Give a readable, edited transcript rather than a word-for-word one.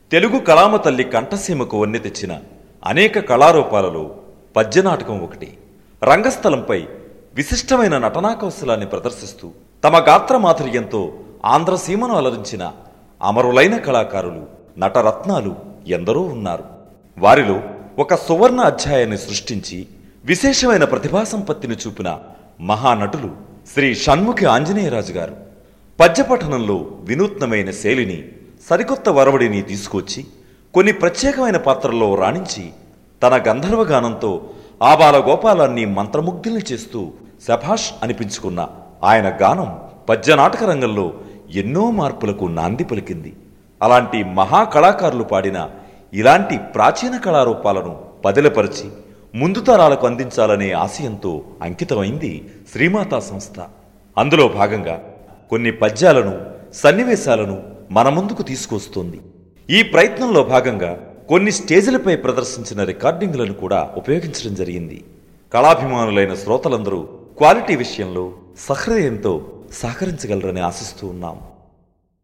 తెలుగు కళామ తల్లి కంఠసీమకు వన్నె తెచ్చిన అనేక కళారూపాలలో పద్యనాటకం ఒకటి. రంగస్థలంపై విశిష్టమైన నటనా కౌశలాన్ని ప్రదర్శిస్తూ తమ గాత్రమాధుర్యంతో ఆంధ్రసీమను అలరించిన అమరులైన కళాకారులు, నటరత్నాలు ఎందరో ఉన్నారు. వారిలో ఒక సువర్ణ అధ్యాయాన్ని సృష్టించి విశేషమైన ప్రతిభా సంపత్తిని చూపిన మహానటులు శ్రీ షణ్ముఖి ఆంజనేయరాజు గారు. పద్యపఠనంలో వినూత్నమైన శైలిని, సరికొత్త వరవడిని తీసుకొచ్చి కొన్ని ప్రత్యేకమైన పాత్రల్లో రాణించి తన గంధర్వగానంతో ఆబాల గోపాలాన్ని మంత్రముగ్ధుల్ని చేస్తూ శభాష్ అనిపించుకున్న ఆయన గానం పద్యనాటక రంగంలో ఎన్నో మార్పులకు నాంది పలికింది. అలాంటి మహాకళాకారులు పాడిన ఇలాంటి ప్రాచీన కళారూపాలను పదిలపరిచి ముందు తరాలకు అందించాలనే ఆశయంతో అంకితమైంది శ్రీమాతా సంస్థ. అందులో భాగంగా కొన్ని పద్యాలను, సన్నివేశాలను మన ముందుకు తీసుకొస్తోంది. ఈ ప్రయత్నంలో భాగంగా కొన్ని స్టేజీలపై ప్రదర్శించిన రికార్డింగ్లను కూడా ఉపయోగించడం జరిగింది. కళాభిమానులైన శ్రోతలందరూ క్వాలిటీ విషయంలో సహృదయంతో సహకరించగలరని ఆశిస్తూ ఉన్నాం.